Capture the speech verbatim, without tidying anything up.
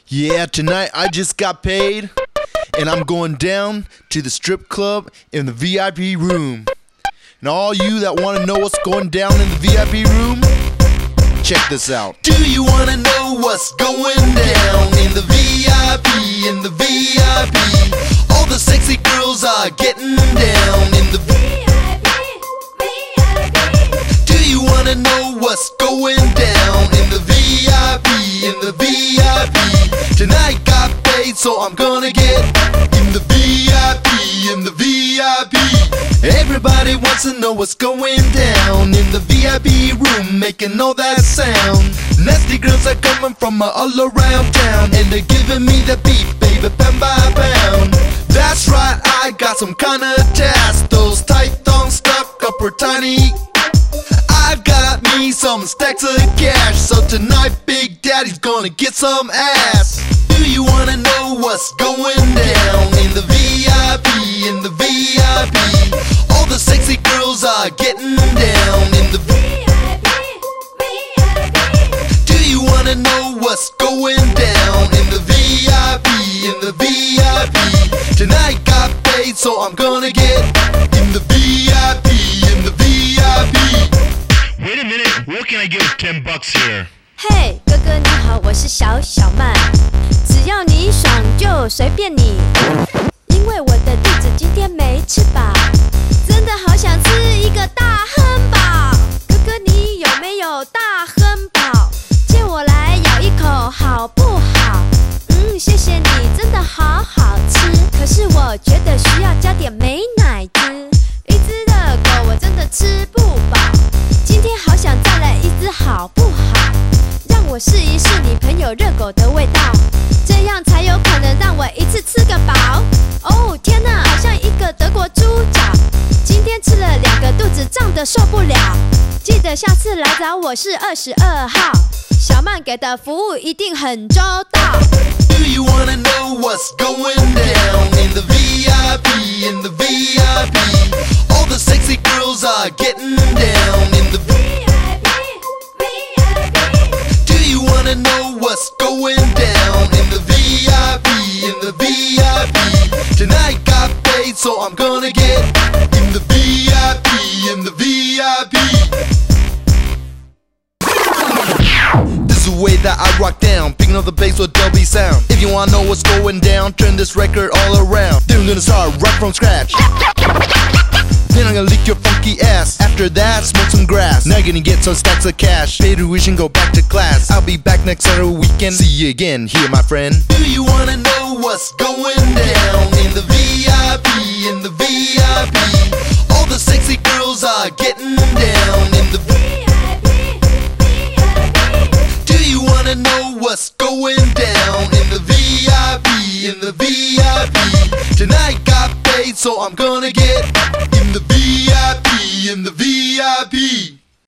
Yeah, tonight I just got paid, and I'm going down to the strip club in the V I P room. And all you that want to know what's going down in the V I P room, check this out. Do you want to know what's going down in the V I P, in the V I P? All the sexy girls are getting down in the V I P, V I P. Do you want to know what's going down in the V I P, in the V I P? Tonight got paid, so I'm gonna get in the V I P, in the V I P. Everybody wants to know what's going down in the V I P room, making all that sound. Nasty girls are coming from all around town, and they're giving me the beat, baby, pound by pound. That's right, I got some kind of task. Those tight thongs stuck up her tiny. I got me some stacks of cash, so tonight Big Daddy's gonna get some ass. Do you wanna know what's going down in the V I P, in the V I P? All the sexy girls are getting down in the V I P, V I P. Do you wanna know what's going down in the V I P, in the V I P? Tonight got paid, so I'm gonna get in the V I P, in the V I P. Wait a minute, what can I give ten bucks here? 嘿，哥哥你好，我是小小曼，只要你爽就随便你，因为我的肚子今天没吃饱，真的好想吃一个大汉堡。哥哥你有没有大汉堡？借我来咬一口好不好？嗯，谢谢你，真的好好吃。可是我觉得需要加点美乃滋，一只热狗我真的吃不饱。今天好想再来一只好不好？让我试一试你朋友热狗的味道，这样才有可能让我一次吃个饱。哦天哪，好像一个德国猪脚，今天吃了两个，肚子胀得受不了。记得下次来找我是二十二号，小曼给的服务一定很周到。 Do you wanna know what's going down in the V I P, in the V I P? All the sexy girls are getting down in the V I P, V I P. Do you wanna know what's going down in the V I P, in the V I P? Tonight got paid, so I'm gonna get in the V I P, in the V I P. This is the way that I rock down, picking up the bass with Dolby sound. If you wanna know what's going down, turn this record all around. Then I'm gonna start right from scratch. Then I'm gonna lick your funky ass. After that, smoke some grass. Now you're gonna get some stacks of cash. Pay tuition, go back to class. I'll be back next Saturday weekend. See you again here, my friend. Do you wanna know what's going down in the V I P, in the V I P? All the sexy girls are getting down in the V I P, V I P. Do you wanna know what's going down in the V I P, in the V I P? Tonight got paid, so I'm gonna get in the V I P, in the V I P.